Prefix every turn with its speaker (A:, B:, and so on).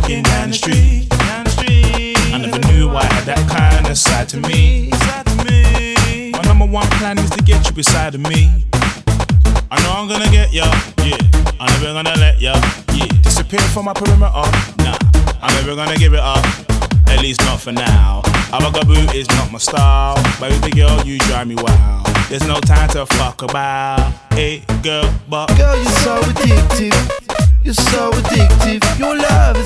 A: walking down the street. I never knew I had that kind of side to me. My number one plan is to get you beside of me. I know I'm gonna get ya, yeah. I'm never gonna let ya, yeah. Disappear from my perimeter, nah. I'm never gonna give it up, at least not for now. A bugaboo is not my style, baby girl, you drive me wild. There's no time to fuck about, hey girl, but
B: girl, you're so addictive. You're so addictive. Your love is